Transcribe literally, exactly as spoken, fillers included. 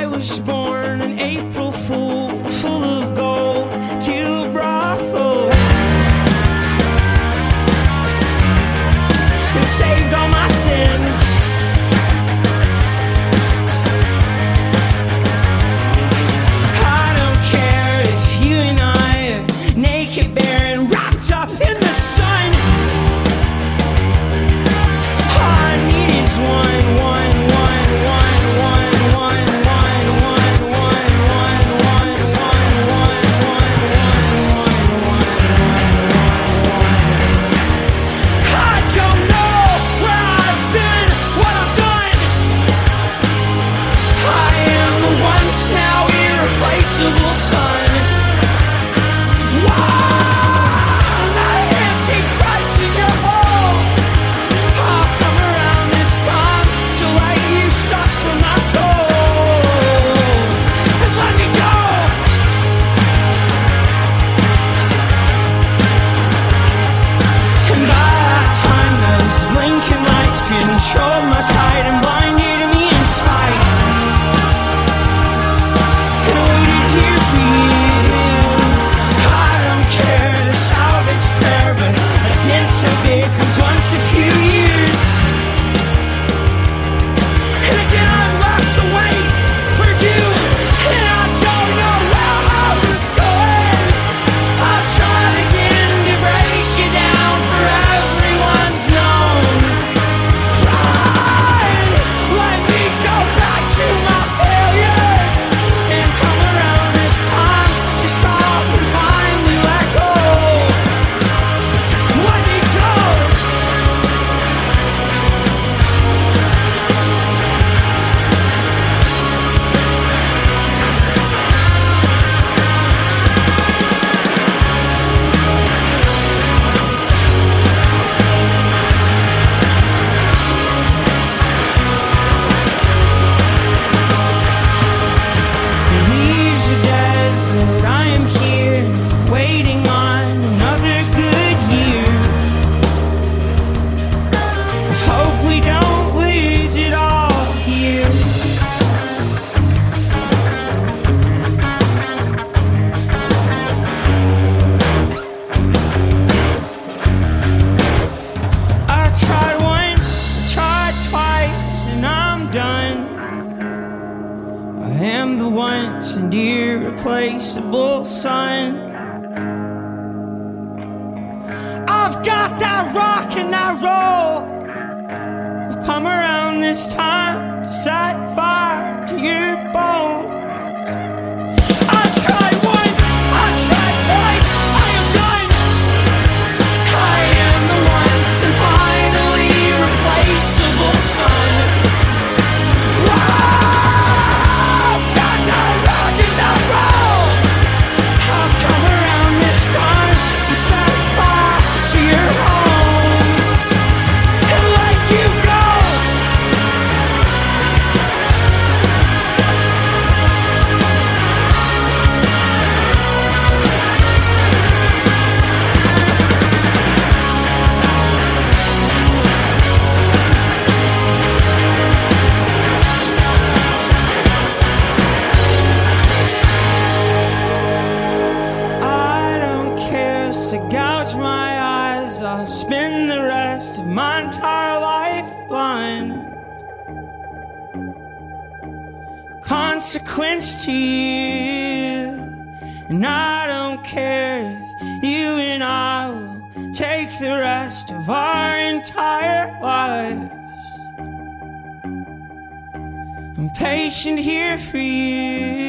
I was born an April fool, full of gold, to a brothel, and saved all my sins. I don't care if you and I are naked, bare, and wrapped up in the sun. All I need is one, one, one, one, one, one, one, one, one, one, one, one, one, one, one, one, one. I don't know where I've been, what I've done. I am the once now irreplaceable son. Wow, the Antichrist in your home. I'll come around this time to let you suck from my soul and let me go. And by that time, those blinking lights controlled my sight and blinded me in spite. And I waited here for you. I don't care the salvage prayer, but a dent so big comes once a few years. And again I'm left to wait for you, and I don't know where I was going. I'll try again to break you down for everyone's known. Pride, let me go back to my failures and come around this time to stop and finally let go. Let me go. The leaves are dead, but I am here, waiting on another good year. I hope we don't lose it all here. I tried once, I tried twice, and I'm done. I am the once and irreplaceable son. I've got that rock and that roll. I'll come around this time to set fire to your bones. I tried once, I tried twice, I am done. I am the once and finally irreplaceable son. Wow, got that rock and that roll. I'll come around this time to set fire to your homes and let you go. I don't care, so gouge my eyes. I'll spend the rest of my entire life blind. Consequence to you, and I don't care if you and I will take the rest of our entire lives. I'm patient here for you.